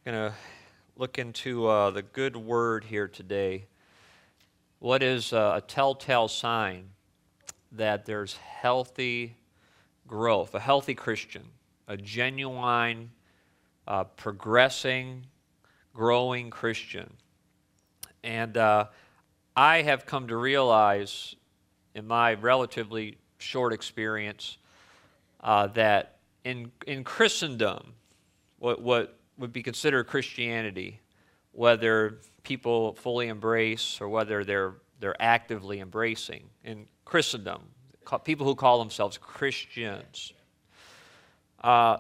Going to look into the good word here today. What is a telltale sign that there's healthy growth, a healthy Christian, a genuine, progressing, growing Christian? And I have come to realize in my relatively short experience that in Christendom, what would be considered Christianity, whether people fully embrace or whether they're actively embracing in Christendom, people who call themselves Christians, not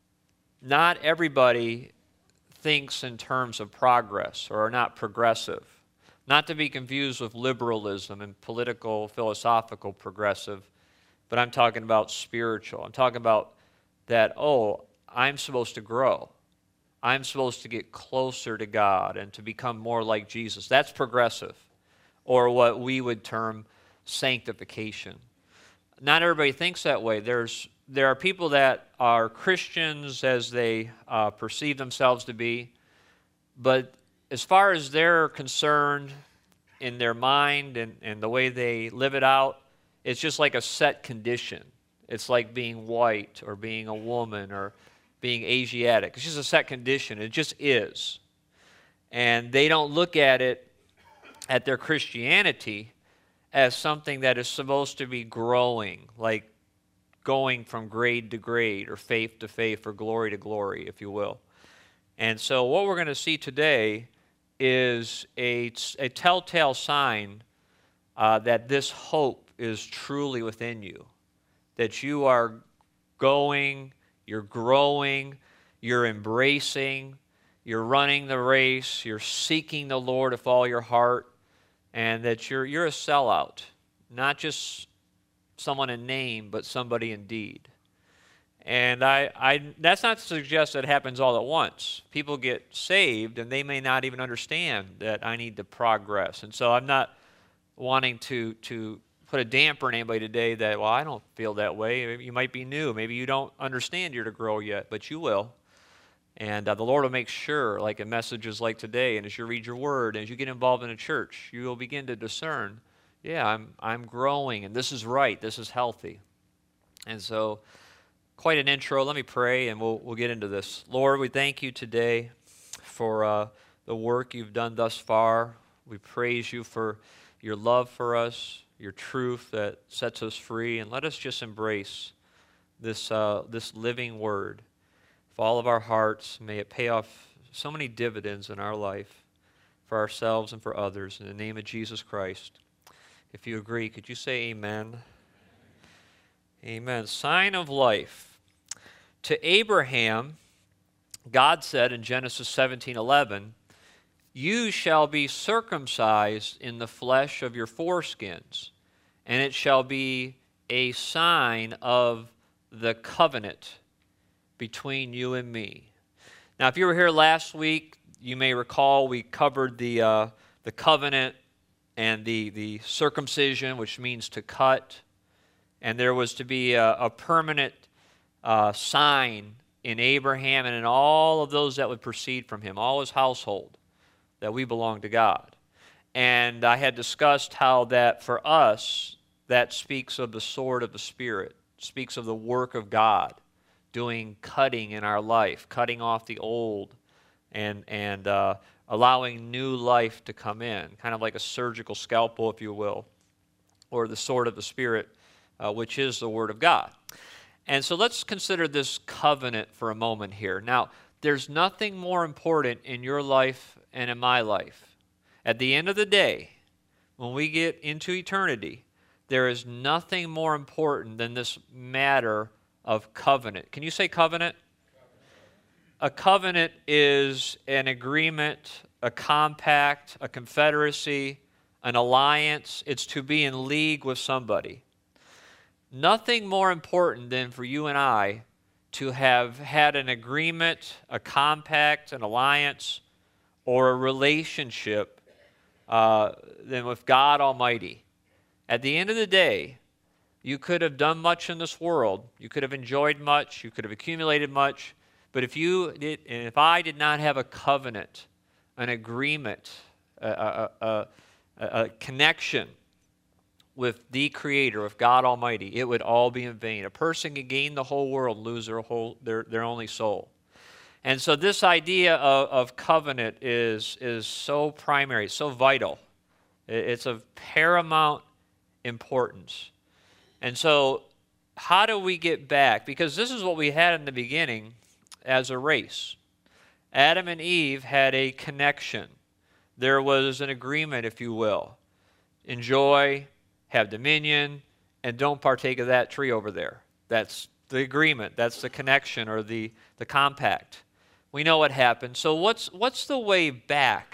everybody thinks in terms of progress or are not progressive. Not to be confused with liberalism and political, philosophical progressive, but I'm talking about spiritual. I'm talking about that, I'm supposed to grow. I'm supposed to get closer to God and to become more like Jesus. That's progressive, or what we would term sanctification. Not everybody thinks that way. There are people that are Christians as they perceive themselves to be, but as far as they're concerned in their mind and the way they live it out, it's just like a set condition. It's like being white or being a woman or being Asiatic. It's just a set condition. It just is. And they don't look at it, at their Christianity, as something that is supposed to be growing, like going from grade to grade or faith to faith or glory to glory, if you will. And so what we're going to see today is a telltale sign that this hope is truly within you, that you are going, you're growing, you're embracing, you're running the race, you're seeking the Lord with all your heart, and that you're a sellout, not just someone in name, but somebody in deed. And that's not to suggest that it happens all at once. People get saved, and they may not even understand that I need to progress. And so I'm not wanting to put a damper on anybody today that, I don't feel that way. Maybe you might be new. Maybe you don't understand you're to grow yet, but you will. And the Lord will make sure, like in messages like today, and as you read your word, and as you get involved in a church, you will begin to discern, I'm growing, and this is right, this is healthy. And so, quite an intro. Let me pray, and we'll get into this. Lord, we thank you today for the work you've done thus far. We praise you for your love for us, your truth that sets us free, and let us just embrace this living word. For all of our hearts, may it pay off so many dividends in our life for ourselves and for others. In the name of Jesus Christ. If you agree, could you say amen? Amen. Sign of life. To Abraham, God said in Genesis 17:11, "You shall be circumcised in the flesh of your foreskins, and it shall be a sign of the covenant between you and me." Now, if you were here last week, you may recall we covered the covenant and the circumcision, which means to cut. And there was to be a permanent sign in Abraham and in all of those that would proceed from him, all his household, that we belong to God. And I had discussed how that for us, that speaks of the sword of the Spirit, speaks of the work of God, doing cutting in our life, cutting off the old and allowing new life to come in, kind of like a surgical scalpel, if you will, or the sword of the Spirit, which is the Word of God. And so let's consider this covenant for a moment here. Now, there's nothing more important in your life and in my life. At the end of the day, when we get into eternity, there is nothing more important than this matter of covenant. Can you say covenant? A covenant is an agreement, a compact, a confederacy, an alliance. It's to be in league with somebody. Nothing more important than for you and I to have had an agreement, a compact, an alliance, or a relationship than with God Almighty. At the end of the day, you could have done much in this world. You could have enjoyed much. You could have accumulated much. But if I did not have a covenant, an agreement, a connection with the Creator, with God Almighty, it would all be in vain. A person can gain the whole world and lose their only soul. And so this idea of covenant is so primary, so vital. It's of paramount importance. And so how do we get back? Because this is what we had in the beginning as a race. Adam and Eve had a connection. There was an agreement, if you will. Enjoy, have dominion, and don't partake of that tree over there. That's the agreement. That's the connection or the compact. We know what happened. So what's the way back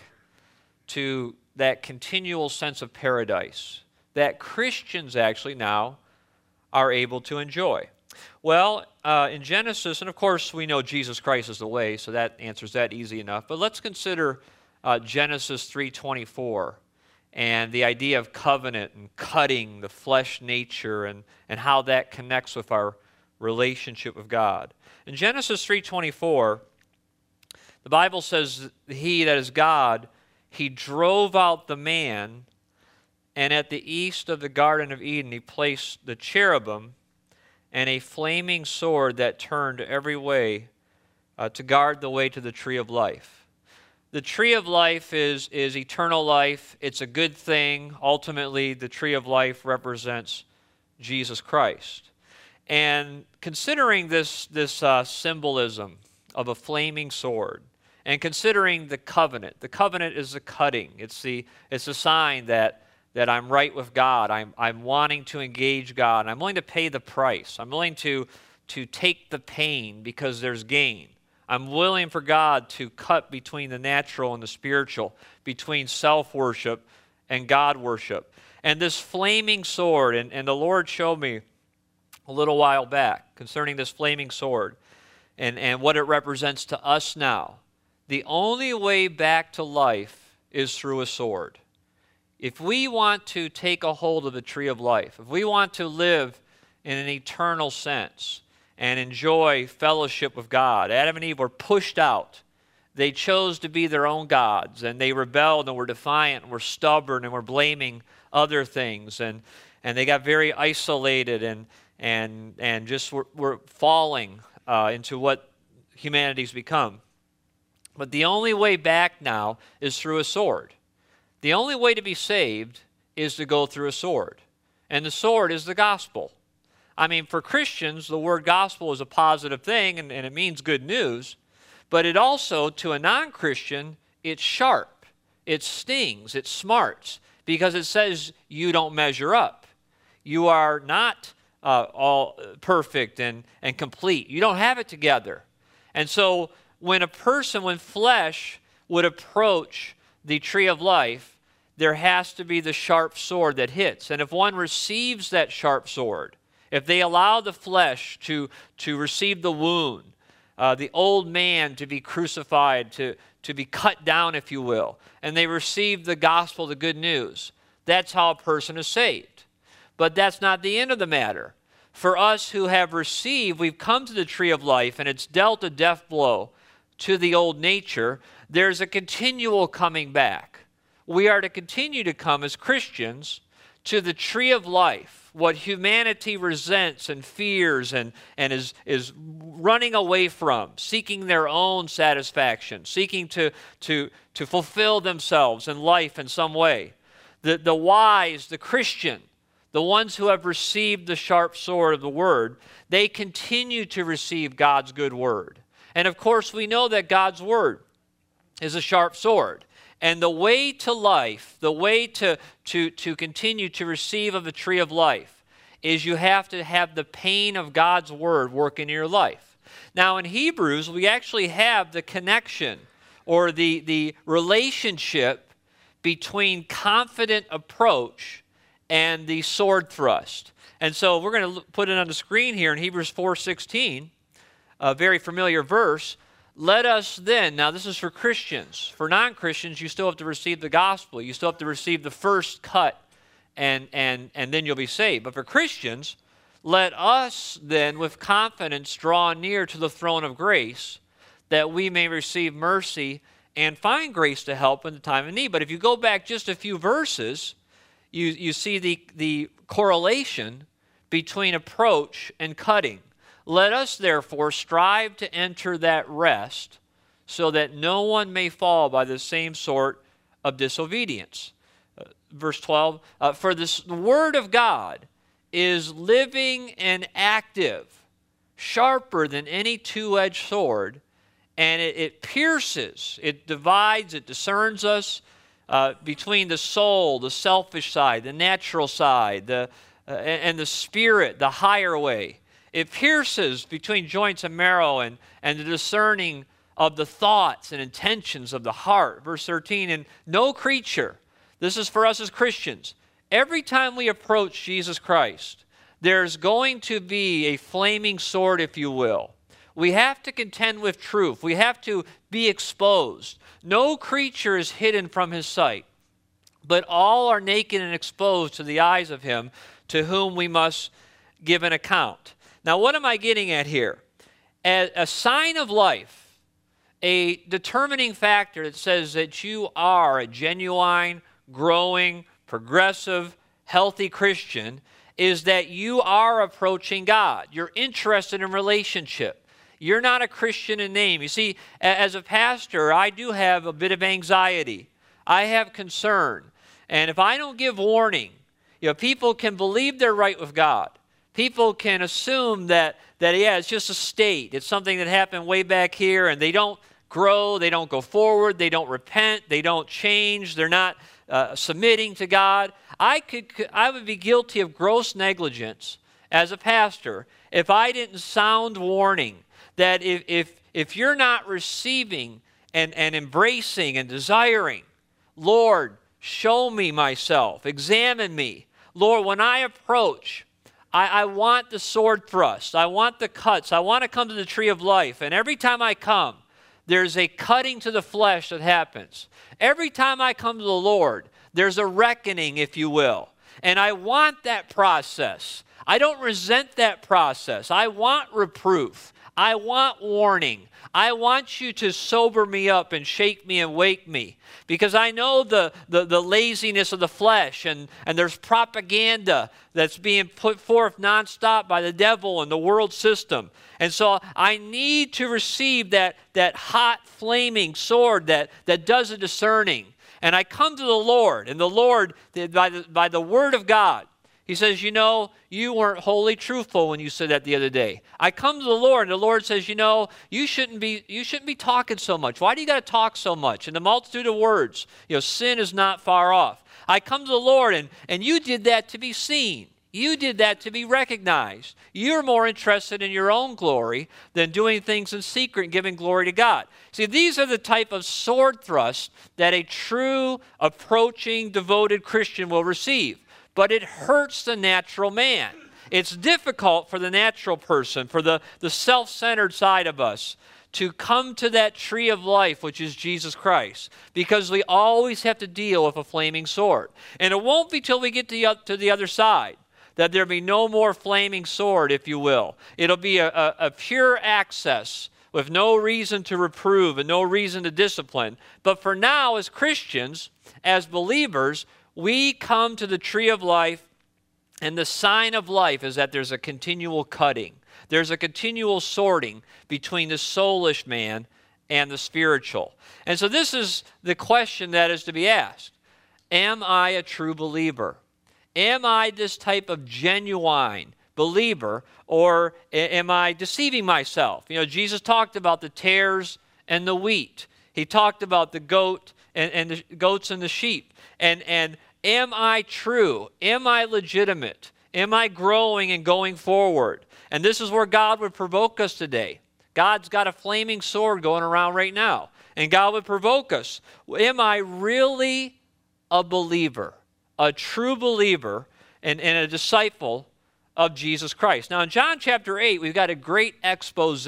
to that continual sense of paradise that Christians actually now are able to enjoy? Well, in Genesis, and of course we know Jesus Christ is the way, so that answers that easy enough. But let's consider Genesis 3:24 and the idea of covenant and cutting the flesh nature and how that connects with our relationship with God. In Genesis 3:24, the Bible says, He, that is God, He drove out the man, and at the east of the Garden of Eden He placed the cherubim and a flaming sword that turned every way to guard the way to the tree of life. The tree of life is eternal life. It's a good thing. Ultimately, the tree of life represents Jesus Christ. And considering this symbolism of a flaming sword, and considering the covenant is the cutting. It's a sign that I'm right with God. I'm wanting to engage God. I'm willing to pay the price. I'm willing to take the pain because there's gain. I'm willing for God to cut between the natural and the spiritual, between self-worship and God worship. And this flaming sword, and the Lord showed me a little while back concerning this flaming sword and what it represents to us now. The only way back to life is through a sword. If we want to take a hold of the tree of life, if we want to live in an eternal sense and enjoy fellowship with God, Adam and Eve were pushed out. They chose to be their own gods, and they rebelled and were defiant and were stubborn and were blaming other things, and they got very isolated and just were falling into what humanity's become. But the only way back now is through a sword. The only way to be saved is to go through a sword. And the sword is the gospel. I mean, for Christians, the word gospel is a positive thing, and it means good news. But it also, to a non-Christian, it's sharp. It stings. It smarts. Because it says you don't measure up. You are not all perfect and complete. You don't have it together. And so when flesh would approach the tree of life, there has to be the sharp sword that hits. And if one receives that sharp sword, if they allow the flesh to receive the wound, the old man to be crucified, to be cut down, if you will, and they receive the gospel, the good news, that's how a person is saved. But that's not the end of the matter. For us who have received, we've come to the tree of life, and it's dealt a death blow to the old nature. There's a continual coming back. We are to continue to come as Christians to the tree of life, what humanity resents and fears and is running away from, seeking their own satisfaction, seeking to fulfill themselves in life in some way. The wise, the Christian, the ones who have received the sharp sword of the word, they continue to receive God's good word. And of course, we know that God's word is a sharp sword. And the way to life, the way to continue to receive of the tree of life, is you have to have the pain of God's word work in your life. Now in Hebrews, we actually have the connection or the relationship between confident approach and the sword thrust. And so we're going to put it on the screen here in Hebrews 4:16, a very familiar verse. Let us then, now this is for Christians. For non-Christians, you still have to receive the gospel. You still have to receive the first cut, and then you'll be saved. But for Christians, let us then with confidence draw near to the throne of grace, that we may receive mercy and find grace to help in the time of need. But if you go back just a few verses, you see the correlation between approach and cutting. Let us therefore strive to enter that rest, so that no one may fall by the same sort of disobedience. Verse 12, for the word of God is living and active, sharper than any two-edged sword, and it pierces, it divides, it discerns us between the soul, the selfish side, the natural side, and the spirit, the higher way. It pierces between joints and marrow, and the discerning of the thoughts and intentions of the heart. Verse 13, and no creature, this is for us as Christians, every time we approach Jesus Christ, there's going to be a flaming sword, if you will. We have to contend with truth. We have to be exposed. No creature is hidden from his sight, but all are naked and exposed to the eyes of him to whom we must give an account. Now, what am I getting at here? A sign of life, a determining factor that says that you are a genuine, growing, progressive, healthy Christian is that you are approaching God. You're interested in relationship. You're not a Christian in name. You see, as a pastor, I do have a bit of anxiety. I have concern. And if I don't give warning, people can believe they're right with God. People can assume that it's just a state. It's something that happened way back here, and they don't grow, they don't go forward, they don't repent, they don't change, they're not submitting to God. I would be guilty of gross negligence as a pastor if I didn't sound warning that if you're not receiving and embracing and desiring, Lord, show me myself, examine me. Lord, when I approach, I want the sword thrust. I want the cuts. I want to come to the tree of life. And every time I come, there's a cutting to the flesh that happens. Every time I come to the Lord, there's a reckoning, if you will. And I want that process. I don't resent that process. I want reproof. I want warning. I want you to sober me up and shake me and wake me. Because I know the laziness of the flesh, and there's propaganda that's being put forth nonstop by the devil and the world system. And so I need to receive that hot, flaming sword that does the discerning. And I come to the Lord, and the Lord, by the word of God, he says, you weren't wholly truthful when you said that the other day. I come to the Lord, and the Lord says, you shouldn't be talking so much. Why do you got to talk so much? In the multitude of words, sin is not far off. I come to the Lord, and you did that to be seen. You did that to be recognized. You're more interested in your own glory than doing things in secret and giving glory to God. See, these are the type of sword thrusts that a true, approaching, devoted Christian will receive. But it hurts the natural man. It's difficult for the natural person, for the self-centered side of us, to come to that tree of life, which is Jesus Christ, because we always have to deal with a flaming sword. And it won't be till we get to the other side that there'll be no more flaming sword, if you will. It'll be a pure access with no reason to reprove and no reason to discipline. But for now, as Christians, as believers, we come to the tree of life, and the sign of life is that there's a continual cutting. There's a continual sorting between the soulish man and the spiritual. And so this is the question that is to be asked. Am I a true believer? Am I this type of genuine believer, or am I deceiving myself? Jesus talked about the tares and the wheat. He talked about the goat and the goats and the sheep. And am I true? Am I legitimate? Am I growing and going forward? And this is where God would provoke us today. God's got a flaming sword going around right now. And God would provoke us. Am I really a believer, a true believer, and a disciple of Jesus Christ? Now in John chapter 8, we've got a great expose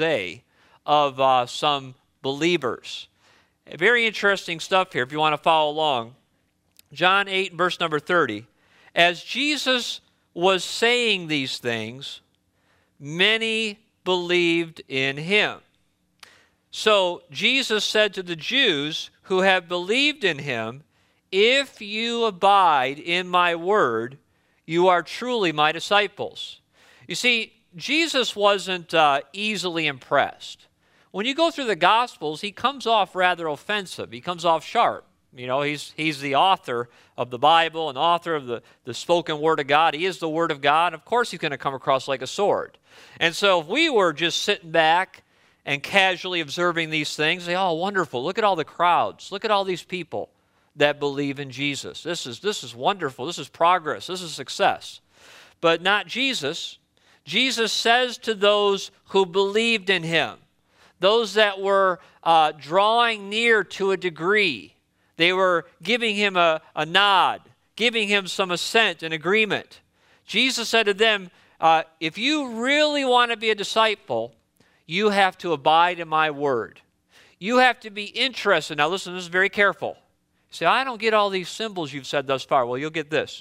of some believers. Very interesting stuff here if you want to follow along. John 8, verse number 30. As Jesus was saying these things, many believed in him. So Jesus said to the Jews who have believed in him, if you abide in my word, you are truly my disciples. You see, Jesus wasn't easily impressed. When you go through the Gospels, he comes off rather offensive. He comes off sharp. You know, he's the author of the Bible and author of the spoken word of God. He is the word of God. Of course, he's going to come across like a sword. And so if we were just sitting back and casually observing these things, say, oh, wonderful, look at all the crowds. Look at all these people that believe in Jesus. This is wonderful. This is progress. This is success. But not Jesus. Jesus says to those who believed in him, those that were drawing near to a degree, they were giving him a nod, giving him some assent and agreement. Jesus said to them, if you really want to be a disciple, you have to abide in my word. You have to be interested. Now listen, this is very careful. You say, I don't get all these symbols you've said thus far. Well, you'll get this.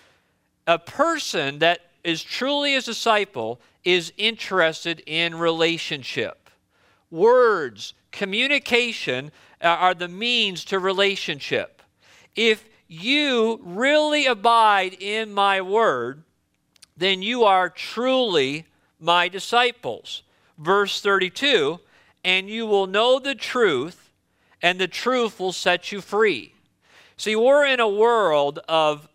A person that is truly a disciple is interested in relationship. Words, communication are the means to relationship. If you really abide in my word, then you are truly my disciples. Verse 32, and you will know the truth, and the truth will set you free. See, we're in a world of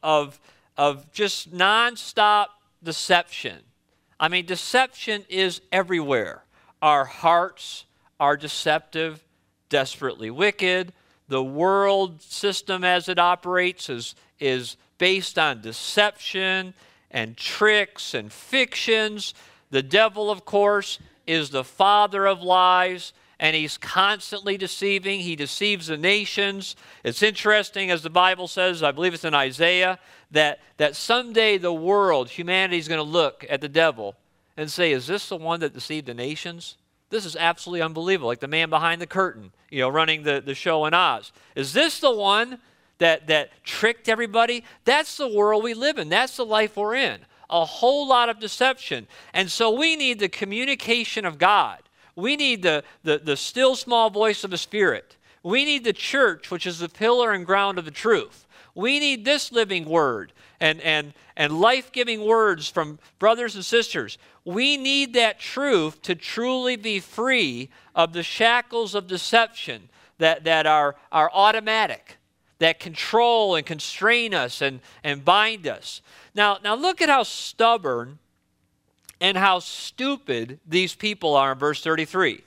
just nonstop deception. I mean, deception is everywhere. Our hearts are deceptive, desperately wicked. The world system as it operates is based on deception and tricks and fictions. The devil, of course, is the father of lies, and he's constantly deceiving. He deceives the nations. It's interesting, as the Bible says, I believe it's in Isaiah, that someday the world, humanity, is going to look at the devil and say, is this the one that deceived the nations? This is absolutely unbelievable, like the man behind the curtain, you know, running the show in Oz. Is this the one that tricked everybody? That's the world we live in. That's the life we're in. A whole lot of deception. And so we need the communication of God. We need the still small voice of the Spirit. We need the church, which is the pillar and ground of the truth. We need this living word and life-giving words from brothers and sisters. We need that truth to truly be free of the shackles of deception that are automatic, that control and constrain us and bind us. Now look at how stubborn and how stupid these people are in verse 33.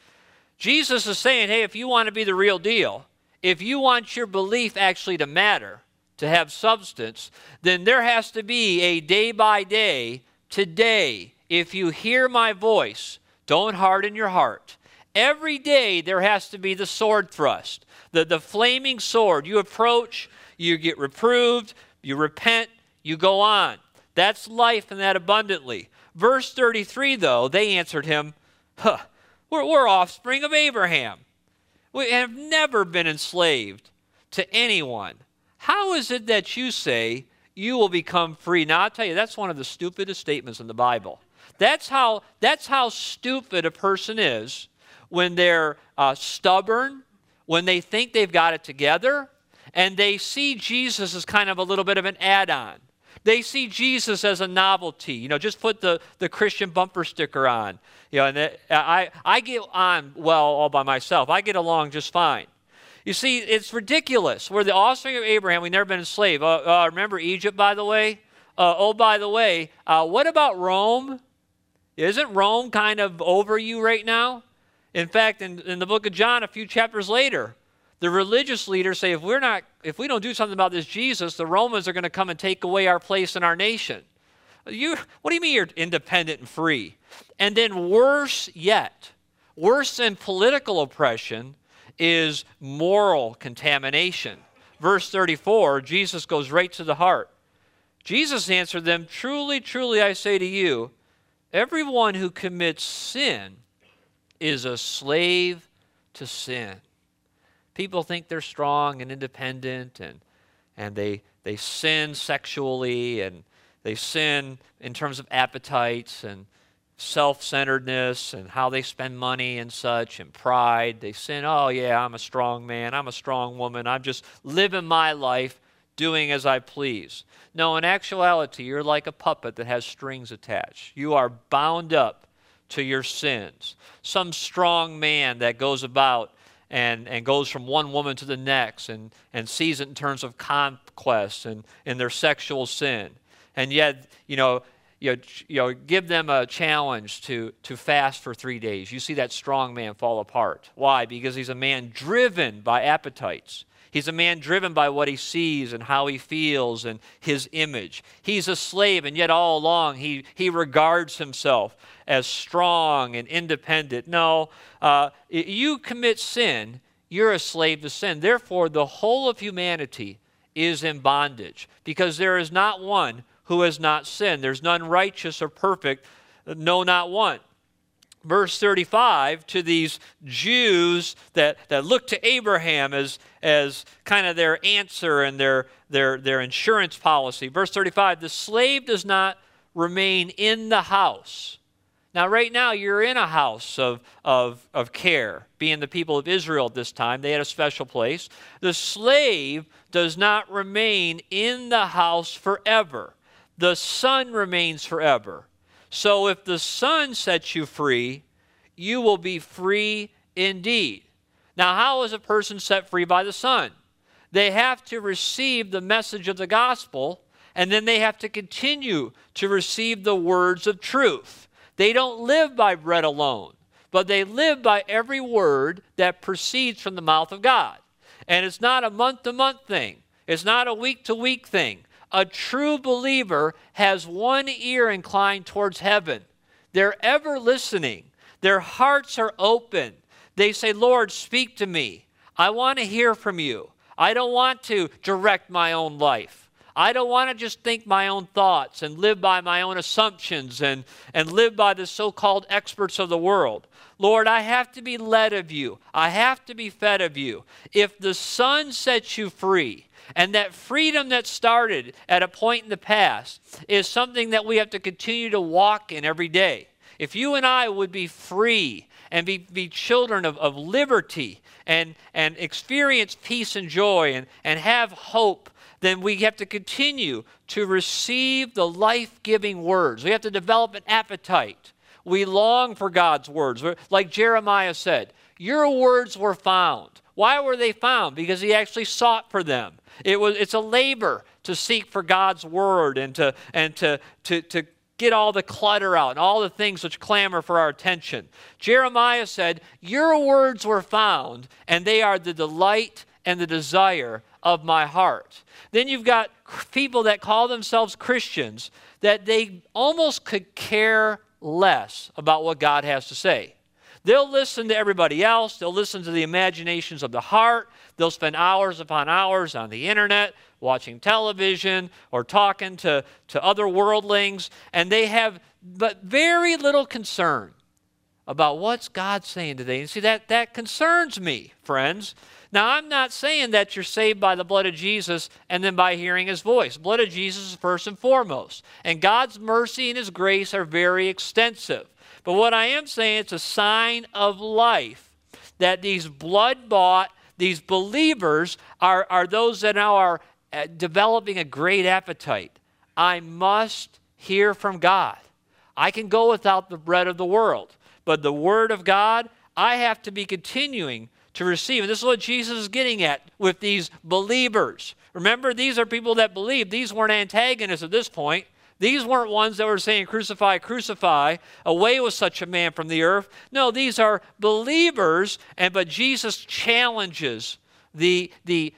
Jesus is saying, hey, if you want to be the real deal, if you want your belief actually to matter, to have substance, then there has to be a day by day, today, if you hear my voice, don't harden your heart. Every day there has to be the sword thrust, the flaming sword. You approach, you get reproved, you repent, you go on. That's life and that abundantly. Verse 33, though, they answered him, we're offspring of Abraham. We have never been enslaved to anyone. How is it that you say you will become free? Now, I'll tell you, that's one of the stupidest statements in the Bible. That's how stupid a person is when they're stubborn, when they think they've got it together, and they see Jesus as kind of a little bit of an add-on. They see Jesus as a novelty. You know, just put the Christian bumper sticker on. You know, and I get on well all by myself. I get along just fine. You see, it's ridiculous. We're the offspring of Abraham. We've never been enslaved. Remember Egypt, by the way? By the way, what about Rome? Isn't Rome kind of over you right now? In fact, in the book of John, a few chapters later, the religious leaders say, if we don't do something about this Jesus, the Romans are going to come and take away our place in our nation. What do you mean you're independent and free? And then worse yet, worse than political oppression is moral contamination. Verse 34, Jesus goes right to the heart. Jesus answered them, truly, truly, I say to you, everyone who commits sin is a slave to sin. People think they're strong and independent, and they sin sexually, and they sin in terms of appetites, and self-centeredness and how they spend money and such, and pride. They sin, oh yeah, I'm a strong man, I'm a strong woman, I'm just living my life, doing as I please. No, in actuality, you're like a puppet that has strings attached. You are bound up to your sins. Some strong man that goes about and goes from one woman to the next and sees it in terms of conquest and their sexual sin. And yet, give them a challenge to fast for 3 days. You see that strong man fall apart. Why? Because he's a man driven by appetites. He's a man driven by what he sees and how he feels and his image. He's a slave, and yet all along he regards himself as strong and independent. No, you commit sin, you're a slave to sin. Therefore, the whole of humanity is in bondage, because there is not one who has not sinned. There's none righteous or perfect, no, not one. Verse 35, to these Jews that look to Abraham as kind of their answer and their insurance policy. Verse 35, the slave does not remain in the house. Now, right now, you're in a house of care, being the people of Israel at this time. They had a special place. The slave does not remain in the house forever. The Son remains forever. So if the Son sets you free, you will be free indeed. Now, how is a person set free by the Son? They have to receive the message of the gospel, and then they have to continue to receive the words of truth. They don't live by bread alone, but they live by every word that proceeds from the mouth of God. And it's not a month-to-month thing. It's not a week-to-week thing. A true believer has one ear inclined towards heaven. They're ever listening. Their hearts are open. They say, Lord, speak to me. I want to hear from you. I don't want to direct my own life. I don't want to just think my own thoughts and live by my own assumptions and live by the so-called experts of the world. Lord, I have to be led of you. I have to be fed of you. If the Son sets you free, and that freedom that started at a point in the past is something that we have to continue to walk in every day. If you and I would be free and be children of liberty and experience peace and joy and have hope, then we have to continue to receive the life-giving words. We have to develop an appetite. We long for God's words. Like Jeremiah said, your words were found. Why were they found? Because he actually sought for them. It's a labor to seek for God's word and to get all the clutter out and all the things which clamor for our attention. Jeremiah said, your words were found, and they are the delight and the desire of my heart. Then you've got people that call themselves Christians that they almost could care less about what God has to say. They'll listen to everybody else. They'll listen to the imaginations of the heart. They'll spend hours upon hours on the internet, watching television, or talking to other worldlings, and they have but very little concern about what's God saying today. And see, that concerns me, friends. Now, I'm not saying that you're saved by the blood of Jesus and then by hearing his voice. The blood of Jesus is first and foremost. And God's mercy and his grace are very extensive. But what I am saying, it's a sign of life that these blood-bought, these believers are those that now are developing a great appetite. I must hear from God. I can go without the bread of the world, but the word of God, I have to be continuing to receive. And this is what Jesus is getting at with these believers. Remember, these are people that believe. These weren't antagonists at this point. These weren't ones that were saying, crucify, crucify, away with such a man from the earth. No, these are believers, but Jesus challenges the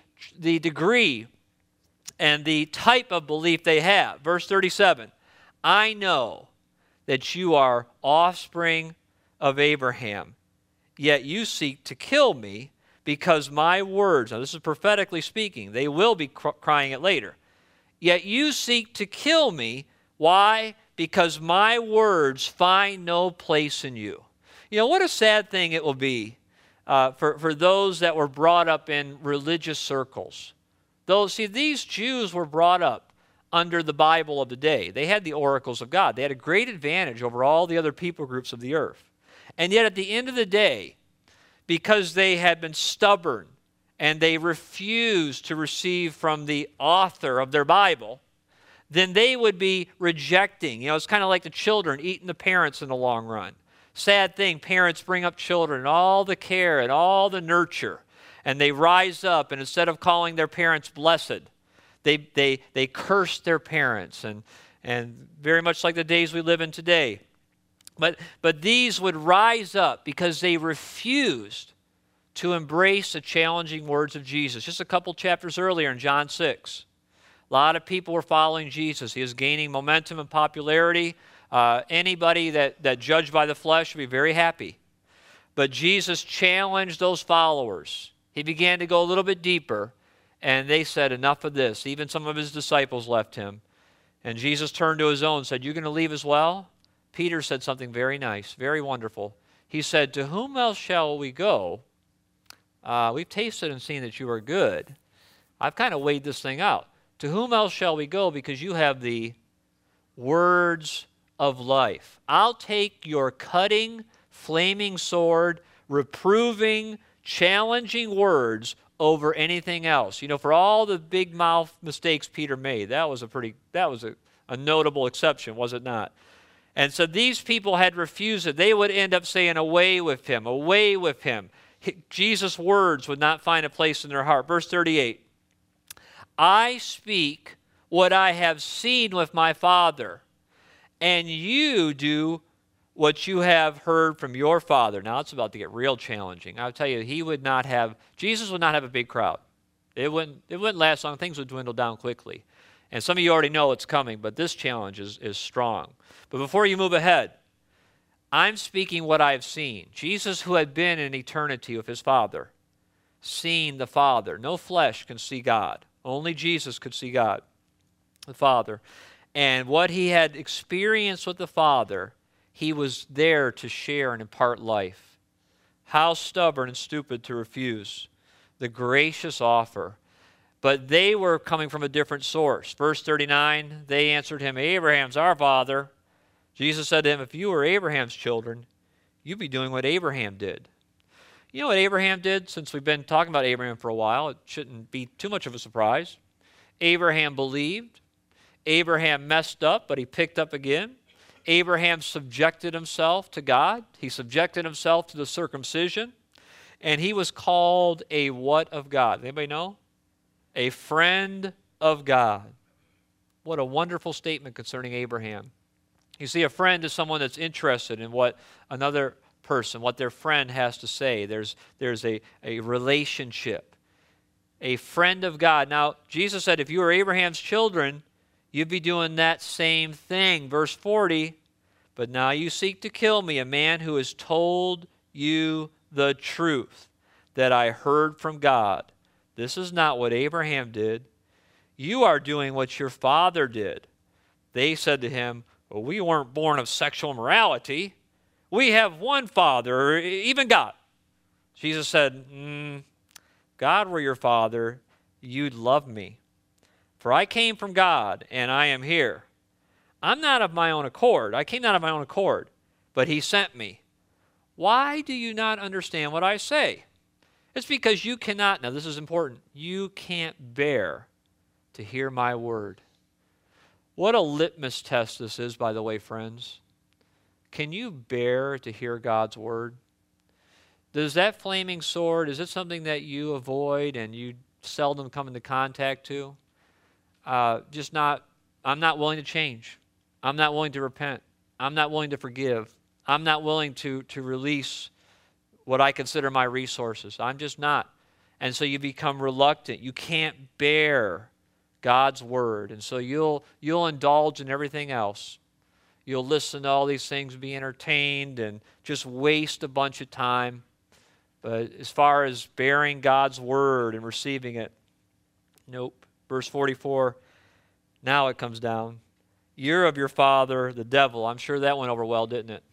degree and the type of belief they have. Verse 37, I know that you are offspring of Abraham, yet you seek to kill me because my words, now this is prophetically speaking, they will be crying it later. Yet you seek to kill me. Why? Because my words find no place in you. You know, what a sad thing it will be for those that were brought up in religious circles. These Jews were brought up under the Bible of the day. They had the oracles of God. They had a great advantage over all the other people groups of the earth. And yet at the end of the day, because they had been stubborn and they refused to receive from the author of their Bible, then they would be rejecting. You know, it's kind of like the children eating the parents in the long run. Sad thing, parents bring up children, and all the care and all the nurture, and they rise up, and instead of calling their parents blessed, they curse their parents, and very much like the days we live in today. But these would rise up because they refused to embrace the challenging words of Jesus. Just a couple chapters earlier in John 6. A lot of people were following Jesus. He was gaining momentum and popularity. Anybody that judged by the flesh would be very happy. But Jesus challenged those followers. He began to go a little bit deeper, and they said, enough of this. Even some of his disciples left him. And Jesus turned to his own and said, you're going to leave as well? Peter said something very nice, very wonderful. He said, to whom else shall we go? We've tasted and seen that you are good. I've kind of weighed this thing out. To whom else shall we go? Because you have the words of life. I'll take your cutting, flaming sword, reproving, challenging words over anything else. You know, for all the big mouth mistakes Peter made, that was a notable exception, was it not? And so these people had refused it. They would end up saying, away with him, away with him. Jesus' words would not find a place in their heart. Verse 38, I speak what I have seen with my Father, and you do what you have heard from your father. Now it's about to get real challenging. I'll tell you, Jesus would not have a big crowd. It wouldn't last long. Things would dwindle down quickly. And some of you already know it's coming, but this challenge is strong. But before you move ahead, I'm speaking what I've seen. Jesus, who had been in eternity with his Father, seen the Father. No flesh can see God. Only Jesus could see God, the Father. And what he had experienced with the Father, he was there to share and impart life. How stubborn and stupid to refuse the gracious offer. But they were coming from a different source. Verse 39, they answered him, Abraham's our father. Jesus said to him, if you were Abraham's children, you'd be doing what Abraham did. You know what Abraham did? Since we've been talking about Abraham for a while, it shouldn't be too much of a surprise. Abraham believed. Abraham messed up, but he picked up again. Abraham subjected himself to God. He subjected himself to the circumcision. And he was called a what of God? Anybody know? A friend of God. What a wonderful statement concerning Abraham. You see, a friend is someone that's interested in what another person, what their friend has to say. There's a relationship. A friend of God. Now, Jesus said, if you were Abraham's children, you'd be doing that same thing. Verse 40, but now you seek to kill me, a man who has told you the truth that I heard from God. This is not what Abraham did. You are doing what your father did. They said to him, well, we weren't born of sexual immorality. We have one Father, even God. Jesus said, God were your Father, you'd love me. For I came from God, and I am here. I'm not of my own accord. I came not of my own accord, but he sent me. Why do you not understand what I say? It's because you cannot, now this is important, you can't bear to hear my word. What a litmus test this is, by the way, friends. Can you bear to hear God's word? Does that flaming sword, is it something that you avoid and you seldom come into contact to? I'm not willing to change. I'm not willing to repent. I'm not willing to forgive. I'm not willing to release what I consider my resources. I'm just not. And so you become reluctant. You can't bear God's word. And so you'll indulge in everything else. You'll listen to all these things, be entertained, and just waste a bunch of time. But as far as bearing God's word and receiving it, nope. Verse 44, now it comes down. You're of your father, the devil. I'm sure that went over well, didn't it?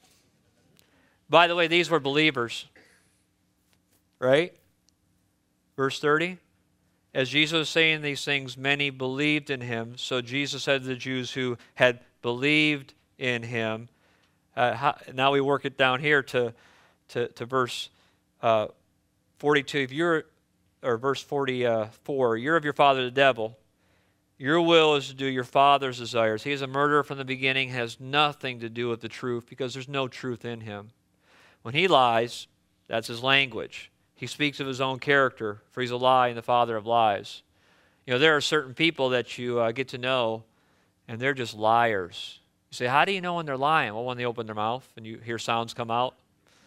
By the way, these were believers. Right? Verse 30. As Jesus was saying these things, many believed in him. So Jesus said to the Jews who had believed in him, now we work it down here to verse 42. If you're, or verse 44, you're of your father the devil. Your will is to do your father's desires. He is a murderer from the beginning, has nothing to do with the truth because there's no truth in him. When he lies, that's his language. He speaks of his own character, for he's a lie and the father of lies. You know, there are certain people that you get to know, and they're just liars. You say, how do you know when they're lying? Well, when they open their mouth and you hear sounds come out.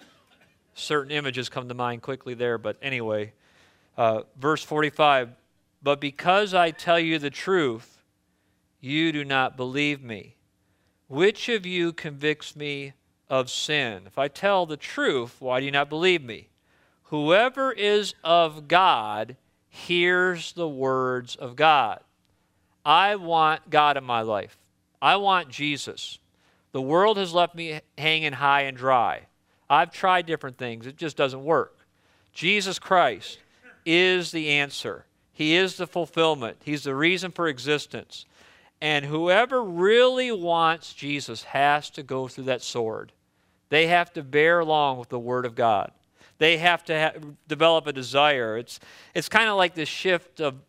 Certain images come to mind quickly there, but anyway. Verse 45, but because I tell you the truth, you do not believe me. Which of you convicts me of sin? If I tell the truth, why do you not believe me? Whoever is of God hears the words of God. I want God in my life. I want Jesus. The world has left me hanging high and dry. I've tried different things. It just doesn't work. Jesus Christ is the answer. He is the fulfillment. He's the reason for existence. And whoever really wants Jesus has to go through that sword. They have to bear along with the Word of God. They have to develop a desire. It's kind of like this shift of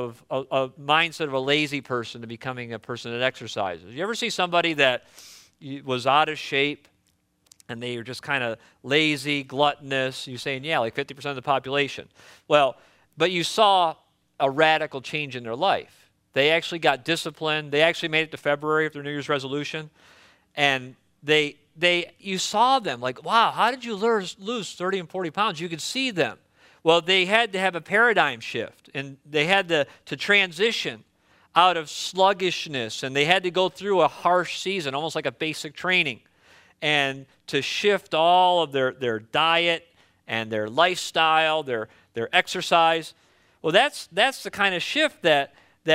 a mindset of a lazy person to becoming a person that exercises. You ever see somebody that was out of shape and they were just kind of lazy, gluttonous? You're saying, yeah, like 50% of the population. Well, but you saw a radical change in their life. They actually got disciplined. They actually made it to February of their New Year's resolution. And you saw them like, wow, how did you lose 30 and 40 pounds? You could see them. Well, they had to have a paradigm shift, and they had to transition out of sluggishness, and they had to go through a harsh season, almost like a basic training, and to shift all of their diet and their lifestyle, their exercise. Well, that's the kind of shift that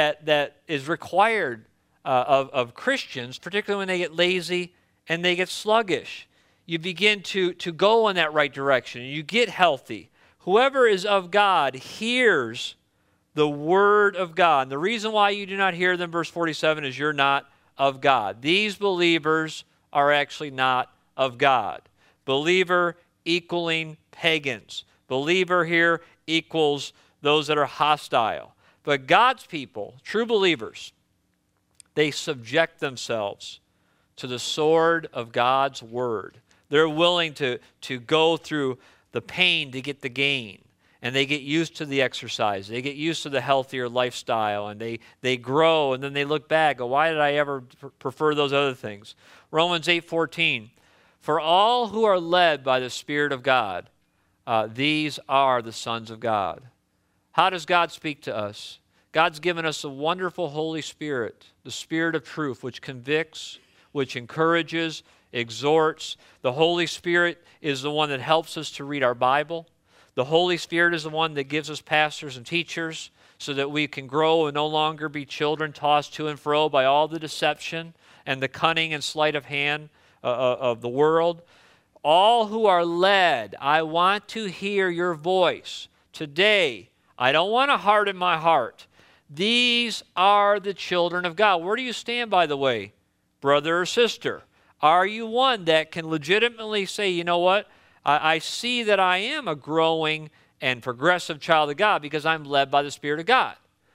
is required of Christians, particularly when they get lazy and they get sluggish. You begin to go in that right direction. You get healthy. Whoever is of God hears the word of God. And the reason why you do not hear them, verse 47, is you're not of God. These believers are actually not of God. Believer equaling pagans. Believer here equals those that are hostile. But God's people, true believers, they subject themselves to the sword of God's word. They're willing to go through the pain to get the gain. And they get used to the exercise. They get used to the healthier lifestyle. And they grow, and then they look back. Go, why did I ever prefer those other things? Romans 8:14. For all who are led by the Spirit of God, these are the sons of God. How does God speak to us? God's given us a wonderful Holy Spirit, the Spirit of truth, which convicts, which encourages, exhorts. The Holy Spirit is the one that helps us to read our Bible. The Holy Spirit is the one that gives us pastors and teachers so that we can grow and no longer be children tossed to and fro by all the deception and the cunning and sleight of hand of the world. All who are led, I want to hear your voice. Today, I don't want to harden my heart. These are the children of God. Where do you stand, by the way, brother or sister? Are you one that can legitimately say, you know what? I see that I am a growing and progressive child of God because I'm led by the Spirit of God.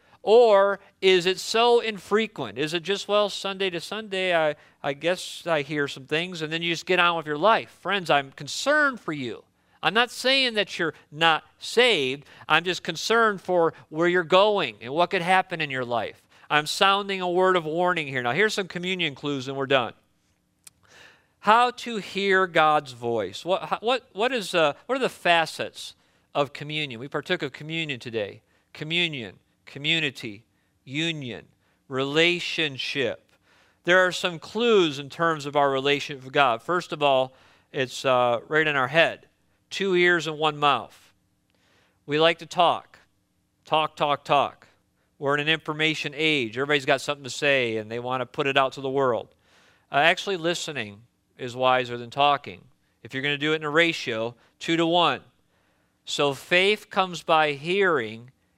Or is it so infrequent? Is it just, well, Sunday to Sunday, I guess I hear some things, and then you just get on with your life? Friends, I'm concerned for you. I'm not saying that you're not saved. I'm just concerned for where you're going and what could happen in your life. I'm sounding a word of warning here. Now, here's some communion clues, and we're done. How to hear God's voice. What are the facets of communion? We partook of communion today. Communion, community, union, relationship. There are some clues in terms of our relationship with God. First of all, it's right in our head. 2 ears and 1 mouth. We like to talk. Talk. We're in an information age. Everybody's got something to say, and they want to put it out to the world. Actually, listening is wiser than talking. If you're going to do it in a ratio, 2 to 1. So faith comes by hearing,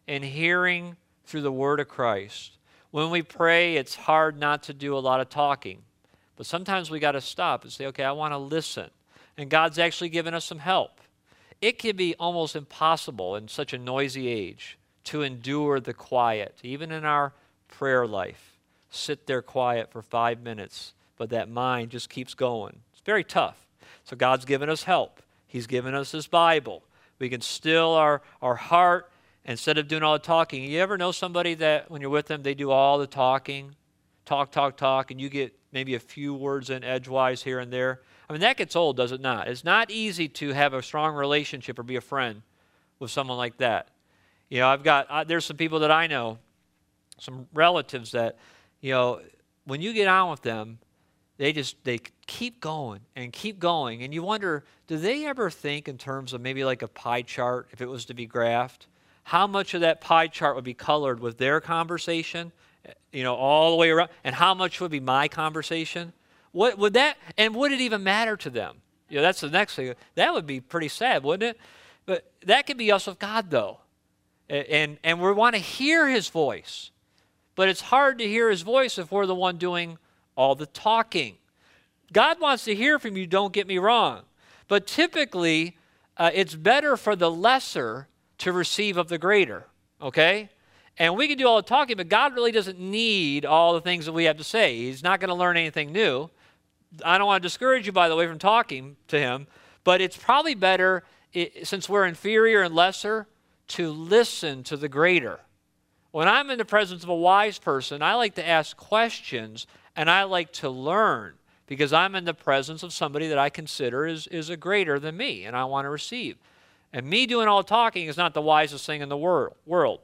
and hearing through the Word of Christ. When we pray, it's hard not to do a lot of talking. But sometimes we got to stop and say, okay, I want to listen. And God's actually given us some help. It can be almost impossible in such a noisy age to endure the quiet, even in our prayer life. Sit there quiet for 5 minutes, but that mind just keeps going. It's very tough. So God's given us help. He's given us His Bible. We can still our heart instead of doing all the talking. You ever know somebody that when you're with them, they do all the talking, talk, and you get maybe a few words in edgewise here and there? I mean, that gets old, does it not? It's not easy to have a strong relationship or be a friend with someone like that. You know, there's some people that I know, some relatives that, you know, when you get on with them, they keep going, and you wonder, do they ever think in terms of maybe like a pie chart, if it was to be graphed? How much of that pie chart would be colored with their conversation, you know, all the way around, and how much would be my conversation? What would that, and would it even matter to them? You know, that's the next thing. That would be pretty sad, wouldn't it? But that could be us with God, though. And we want to hear His voice. But it's hard to hear His voice if we're the one doing all the talking. God wants to hear from you, don't get me wrong. But typically, it's better for the lesser to receive of the greater, okay? And we can do all the talking, but God really doesn't need all the things that we have to say. He's not going to learn anything new. I don't want to discourage you, by the way, from talking to Him, but it's probably better, since we're inferior and lesser, to listen to the greater. When I'm in the presence of a wise person, I like to ask questions, and I like to learn, because I'm in the presence of somebody that I consider is a greater than me, and I want to receive. And me doing all the talking is not the wisest thing in the world.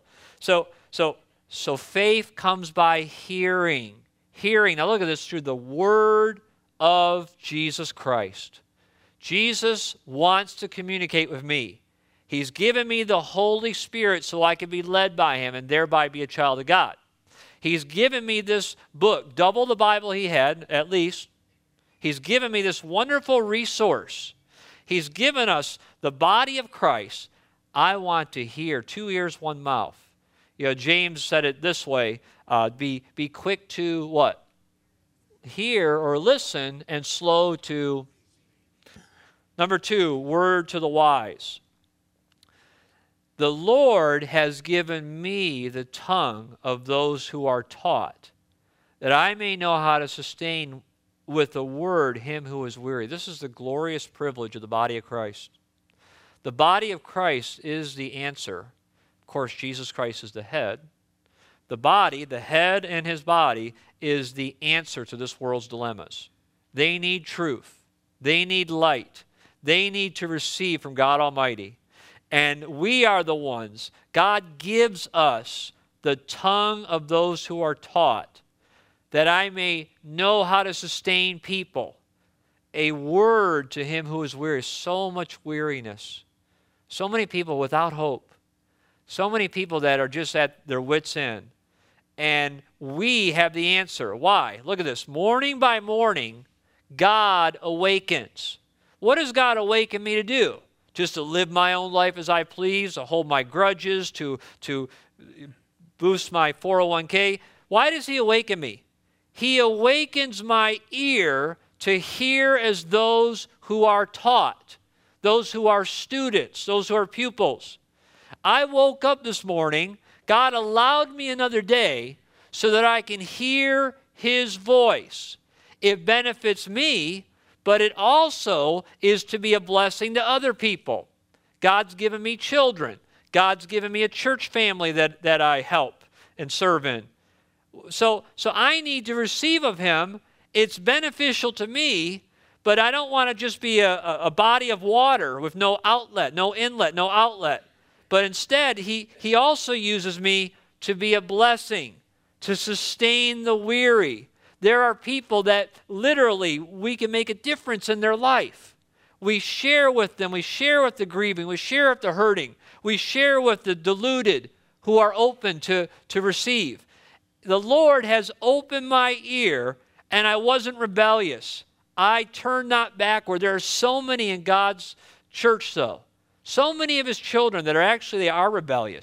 So faith comes by hearing. Hearing, now look at this, through the Word of Jesus Christ. Jesus wants to communicate with me. He's given me the Holy Spirit so I can be led by Him and thereby be a child of God. He's given me this book, double the Bible He had, at least. He's given me this wonderful resource. He's given us the body of Christ. I want to hear, 2 ears, 1 mouth. You know, James said it this way, be quick to what? Hear or listen, and slow to. Number 2, word to the wise. The Lord has given me the tongue of those who are taught, that I may know how to sustain with the word him who is weary. This is the glorious privilege of the body of Christ. The body of Christ is the answer. Of course, Jesus Christ is the head. The body, the head and His body, is the answer to this world's dilemmas. They need truth. They need light. They need to receive from God Almighty. And we are the ones. God gives us the tongue of those who are taught, that I may know how to sustain people. A word to him who is weary. So much weariness. So many people without hope. So many people that are just at their wits' end. And we have the answer. Why? Look at this. Morning by morning, God awakens. What does God awaken me to do? Just to live my own life as I please, to hold my grudges, to boost my 401k? Why does He awaken me? He awakens my ear to hear as those who are taught, those who are students, those who are pupils. I woke up this morning, God allowed me another day so that I can hear His voice. It benefits me, but it also is to be a blessing to other people. God's given me children. God's given me a church family that I help and serve in. So I need to receive of Him. It's beneficial to me, but I don't want to just be a body of water with no outlet, no inlet, no outlet. But instead, He also uses me to be a blessing, to sustain the weary. There are people that literally we can make a difference in their life. We share with them. We share with the grieving. We share with the hurting. We share with the deluded who are open to receive. The Lord has opened my ear, and I wasn't rebellious. I turned not backward. There are so many in God's church, though. So many of His children that they are rebellious.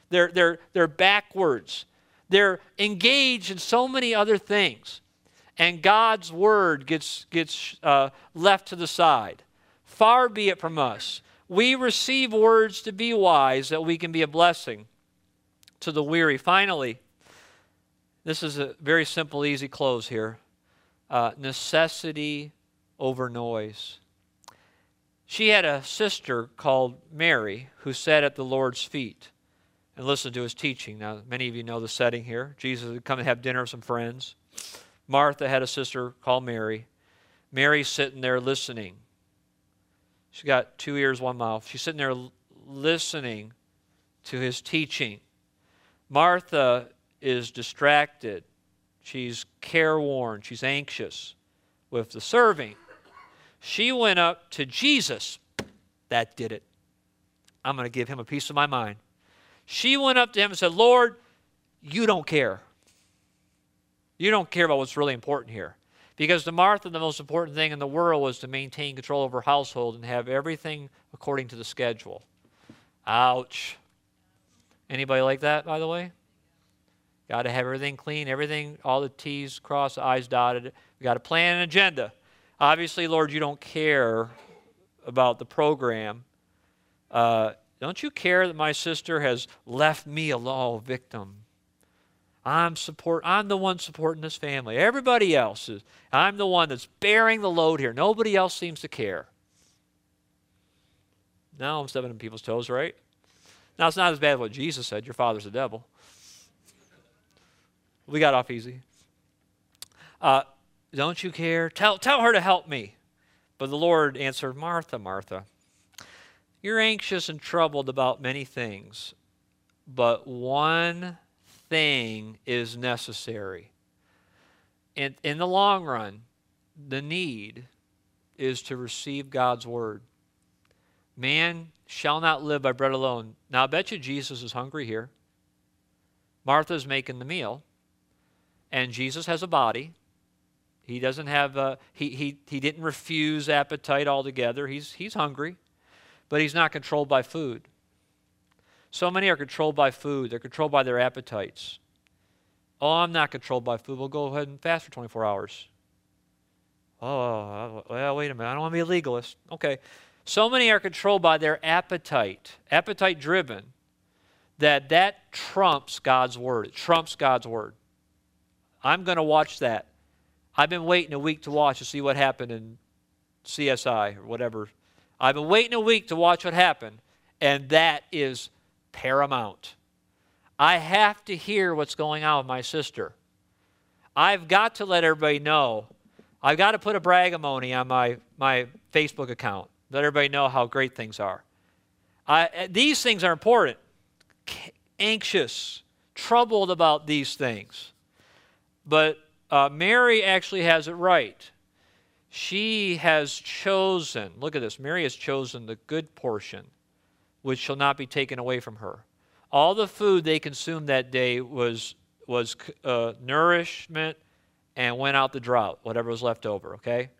They're backwards. They're engaged in so many other things. And God's word gets left to the side. Far be it from us. We receive words to be wise, that we can be a blessing to the weary. Finally, this is a very simple, easy close here. Necessity over noise. She had a sister called Mary who sat at the Lord's feet and listened to his teaching. Now, many of you know the setting here. Jesus had come and have dinner with some friends. Martha had a sister called Mary. Mary's sitting there listening. She's got 2 ears, 1 mouth. She's sitting there listening to his teaching. Martha is distracted. She's careworn. She's anxious with the serving. She went up to Jesus. That did it. I'm going to give him a piece of my mind. She went up to him and said, Lord, you don't care. You don't care about what's really important here. Because to Martha, the most important thing in the world was to maintain control of her household and have everything according to the schedule. Ouch. Anybody like that, by the way? Got to have everything clean, everything, all the T's crossed, the I's dotted. We got to plan an agenda. Obviously, Lord, you don't care about the program. Don't you care that my sister has left me alone, victim? I'm the one supporting this family. Everybody else is. I'm the one that's bearing the load here. Nobody else seems to care. Now I'm stepping on people's toes, right? Now it's not as bad as what Jesus said. Your father's the devil. We got off easy. Don't you care? Tell her to help me. But the Lord answered, Martha, Martha, you're anxious and troubled about many things, but one thing is necessary. In the long run, the need is to receive God's word. Man shall not live by bread alone. Now, I bet you Jesus is hungry here. Martha's making the meal, and Jesus has a body. He doesn't have he didn't refuse appetite altogether. He's hungry, but he's not controlled by food. So many are controlled by food. They're controlled by their appetites. Oh, I'm not controlled by food. We'll go ahead and fast for 24 hours. Oh, well, wait a minute. I don't want to be a legalist. Okay. So many are controlled by their appetite driven, that trumps God's word. It trumps God's word. I'm going to watch that. I've been waiting a week to watch to see what happened in CSI or whatever. I've been waiting a week to watch what happened, and that is paramount. I have to hear what's going on with my sister. I've got to let everybody know. I've got to put a bragamony on my Facebook account. Let everybody know how great things are. These things are important. Anxious, troubled about these things. But Mary actually has it right. She has chosen, look at this, Mary has chosen the good portion, which shall not be taken away from her. All the food they consumed that day was nourishment and went out the drought, whatever was left over, okay?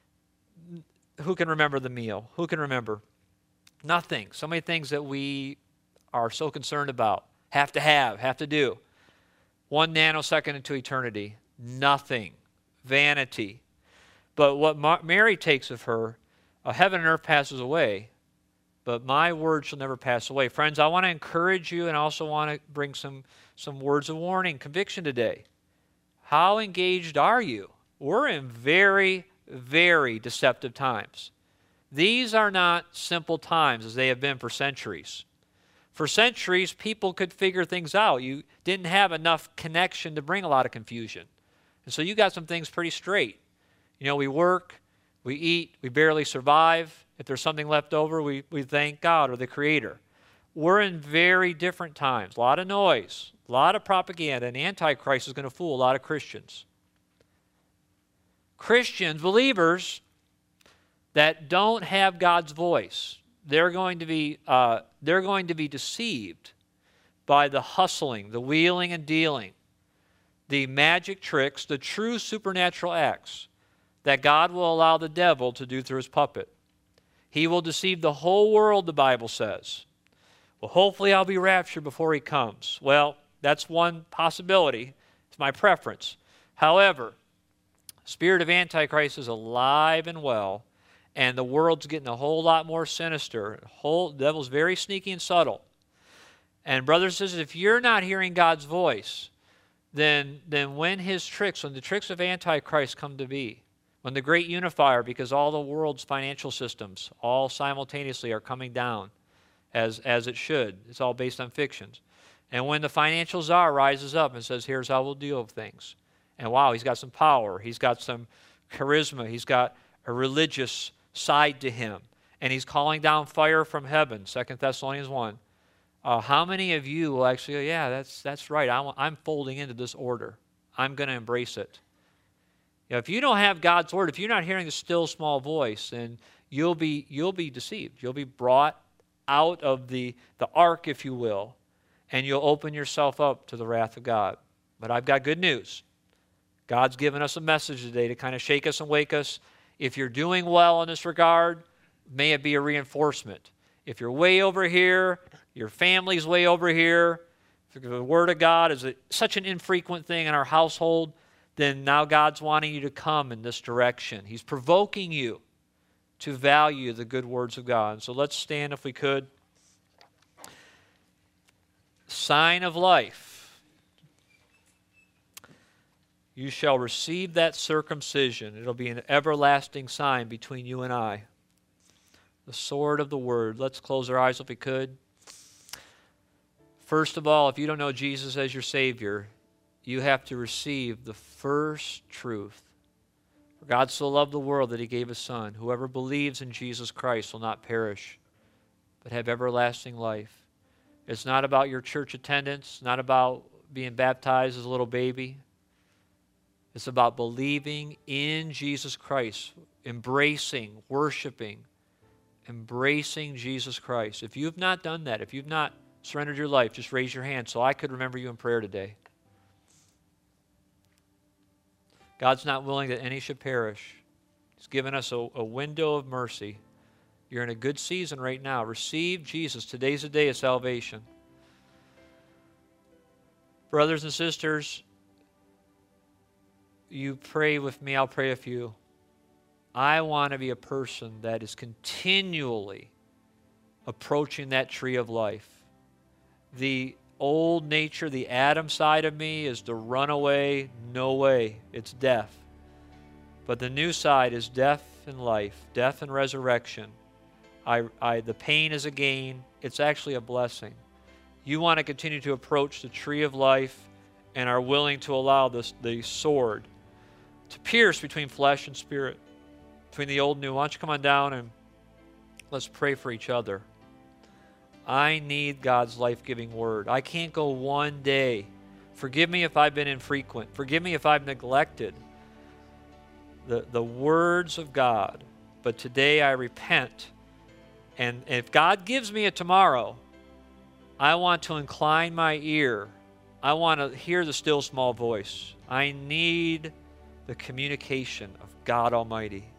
Who can remember the meal? Who can remember? Nothing. So many things that we are so concerned about, have to do. 1 nanosecond into eternity, nothing. Vanity. But what Mary takes of her, heaven and earth passes away, but my word shall never pass away. Friends, I want to encourage you and also want to bring some words of warning, conviction today. How engaged are you? We're in very, very deceptive times. These are not simple times as they have been for centuries. For centuries, people could figure things out. You didn't have enough connection to bring a lot of confusion. And so you got some things pretty straight. You know, we work, we eat, we barely survive. If there's something left over, we thank God or the Creator. We're in very different times. A lot of noise, a lot of propaganda, and Antichrist is going to fool a lot of Christians. Christians, believers that don't have God's voice, they're going to be deceived by the hustling, the wheeling and dealing, the magic tricks, the true supernatural acts that God will allow the devil to do through his puppet. He will deceive the whole world, the Bible says. Well, hopefully I'll be raptured before he comes. Well, that's one possibility. It's my preference. However, spirit of Antichrist is alive and well, and the world's getting a whole lot more sinister. The devil's very sneaky and subtle. And brothers and sisters, if you're not hearing God's voice, then when the tricks of Antichrist come to be, when the great unifier, because all the world's financial systems all simultaneously are coming down as it should. It's all based on fictions. And when the financial czar rises up and says, here's how we'll deal with things. And wow, he's got some power. He's got some charisma. He's got a religious side to him. And he's calling down fire from heaven, 2 Thessalonians 1. How many of you will actually go, yeah, that's right. I'm folding into this order. I'm going to embrace it. You know, if you don't have God's word, if you're not hearing the still small voice, then you'll be deceived. You'll be brought out of the ark, if you will, and you'll open yourself up to the wrath of God. But I've got good news. God's given us a message today to kind of shake us and wake us. If you're doing well in this regard, may it be a reinforcement. If you're way over here, your family's way over here, if the Word of God is such an infrequent thing in our household, then now God's wanting you to come in this direction. He's provoking you to value the good words of God. So let's stand if we could. Sign of life. You shall receive that circumcision. It'll be an everlasting sign between you and I. The sword of the word. Let's close our eyes if we could. First of all, if you don't know Jesus as your Savior, you have to receive the first truth. For God so loved the world that he gave his Son. Whoever believes in Jesus Christ will not perish, but have everlasting life. It's not about your church attendance, not about being baptized as a little baby. It's about believing in Jesus Christ, embracing, worshiping, embracing Jesus Christ. If you've not done that, if you've not surrendered your life, just raise your hand so I could remember you in prayer today. God's not willing that any should perish. He's given us a window of mercy. You're in a good season right now. Receive Jesus. Today's the day of salvation. Brothers and sisters, you pray with me, I'll pray with you. I want to be a person that is continually approaching that tree of life. The old nature, the Adam side of me is to run away. No way. It's death. But the new side is death and life, death and resurrection. The pain is a gain. It's actually a blessing. You want to continue to approach the tree of life and are willing to allow the sword to pierce between flesh and spirit, between the old and new. Why don't you come on down and let's pray for each other. I need God's life-giving word. I can't go one day. Forgive me if I've been infrequent. Forgive me if I've neglected the words of God. But today I repent. And if God gives me a tomorrow, I want to incline my ear. I want to hear the still small voice. I need the communication of God Almighty.